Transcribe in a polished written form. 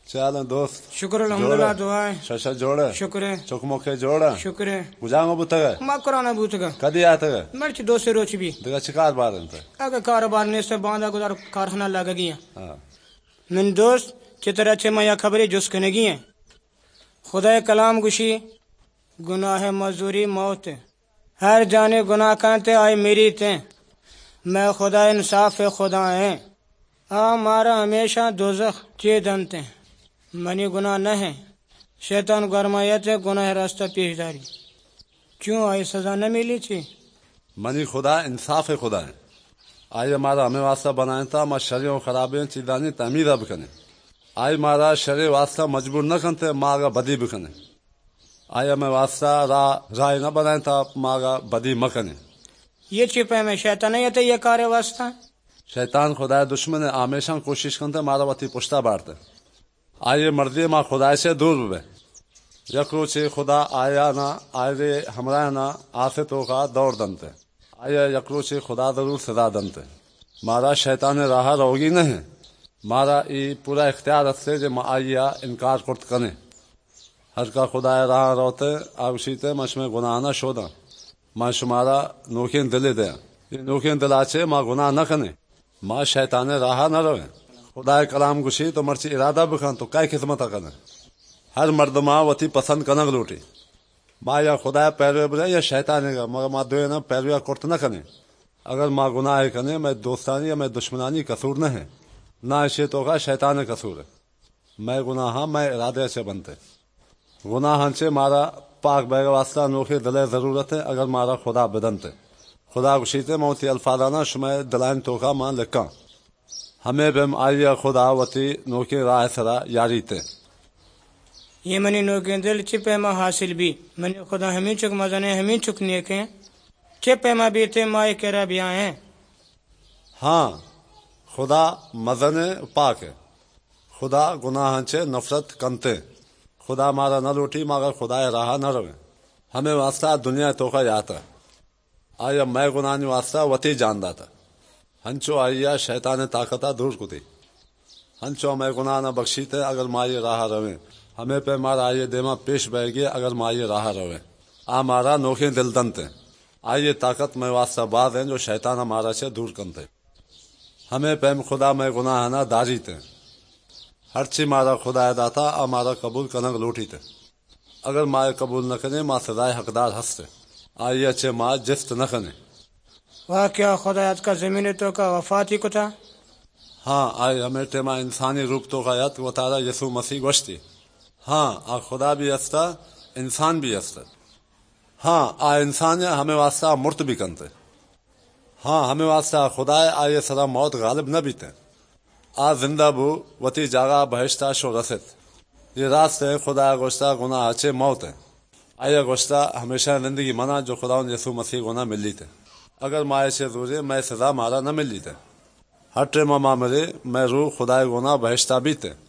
چالیں دوست شکر الحمدللہ دعائیں ششا جوڑے شکر ہے چوک موکے جوڑا شکر ہے گجانگو بوتگا ما قرآن بوتگا کدی آتگا مرچ دو سے روچ بھی دگا چکار بارنتا اگر کاروبار نے سے باندھا گزار کارخانہ لگا گیا ہاں من دوست چتر اچھے میں یا خبری جس کنگی ہیں خدا کلام گشی گناہ مزدوری موت ہر جانے گناہ کانتے آئے میری تیں میں خدا انصاف خدا ہیں مارا ہمیشہ دوزخ چے دنتے منی گناہ نہ ہے شیطان گرمایت ہے گناہ راستہ پیش داری کیوں آئی سزا نہ ملی تھی منی خدا انصاف خدا ہے آئی ہمارا ہمیں واسطہ بنائیں تھا ما شریع و خرابیں چیزانی تعمیر اب کنے آئی مارا شریع واسطہ مجبور نہ کنتے ماغا بدی بکنے آئی ہمیں واسطہ رائے نہ بنائیں تھا ماغا بدی مکنے یہ چھپے میں شیطان نہیں ہے یہ کار واسطہ شیطان خدا دشمن ہے ہمیشہ کوشش کرتے مارا وتی پشتا بارتے آئیے مرضی ماں خدا سے دور بے یکرو چے خدا آیا نا آئے ہمراہ نا آسے تو کا دور دنتے آیا یکرو چے خدا ضرور سزا دنتے مارا شیطان راہ روگی نہیں مارا ای پورا اختیار رکھتے جو ما آئیا انکار کرت کنے ہر کا خدا راہ روتے آگشیتے مش میں گناہ نہ شودا ما شمارا نوکین دلے دیا یہ نوکین دلاچے ما گناہ نہ کنے ما شیطان راہ نہ روے خدا کلام گشی تو مرچی ارادہ بکن تو کئی خدمت کرنے ہر مردما وتی پسند کنگ لوٹی ما یا خدا پیروی بلے یا شیطان گا مگر ما دوئے نا پیروی کرت نہ کنے اگر ما گناہ کنے میں دوستانی یا میں دشمنانی قصور نہ ہے نہ شیطوں کا شیطان قصور ہے میں گناہ میں ارادے سے بنتے گناہ سے مارا پاک بیگ واسطہ نوکے دلے ضرورت ہے اگر مارا خدا بدنتے خدا گشیتے موتی الفاظانہ شمع دلائن توکا ماں لکھاں ہمیں بہم آئیا خدا وتی نوکے راہ سرا یاری تے یہ منی نوکے دل چپے ما حاصل بھی منی خدا ہمیں چک مزنے ہمیں چک نیکیں چپے ما بیتے مائے کرا بیاں ہیں ہاں خدا مزن پاک ہے خدا گناہ چے نفرت کنتے خدا مارا نہ لوٹی مگر خدا راہ نہ روے ہمیں واسطہ دنیا توکا یاتا آیا میں گناہ واسطہ وتی جاندہ تھا ہنچو آئیا شیطان طاقتہ دور کو دی ہنچو میں گناہ نہ بخشیتے اگر مائی راہ روے ہمیں پہ مارا آئیے دیما پیش بہ گئے اگر مائی راہ روے مارا نوکے دل دنتے آئیے طاقت میں واسطہ بعد ہیں جو شیطان ہمارا سے دور کنتے ہمیں پہ خدا میں گناہ نہ داری تے ہر چی مارا خدا داتا ہمارا قبول کنگ لوٹی تے اگر مائے قبول نہ کنے ماں سزائے حقدار ہستے آئیے اچھے ماں جست نہ کنے واہ کیا خدایت کا زمین تو کا وفاتی کو تھا ہاں آئے ہمیں ٹیما انسانی روپ تو کا یت و تارا یسوع مسیح گوشتی ہاں خدا بھی ہستا انسان بھی ہستا ہاں انسان ہمیں واسطہ مرت بھی کنتے ہاں ہمیں واسطہ خدا آئے سدا موت غالب نہ بیتے زندہ بو وتی جاگا بہشتہ شو رسد یہ راست ہے خدا گوشتا گناہ اچھے موت ہے آیا گوشتا ہمیشہ زندگی منع جو خدا یسوع مسیح گناہ مل لیتے اگر مائے سے دوری میں سزا مارا نہ مل لیتے ہر ٹیم ماں مرے میں روح خدا گناہ بہشتہ بیتے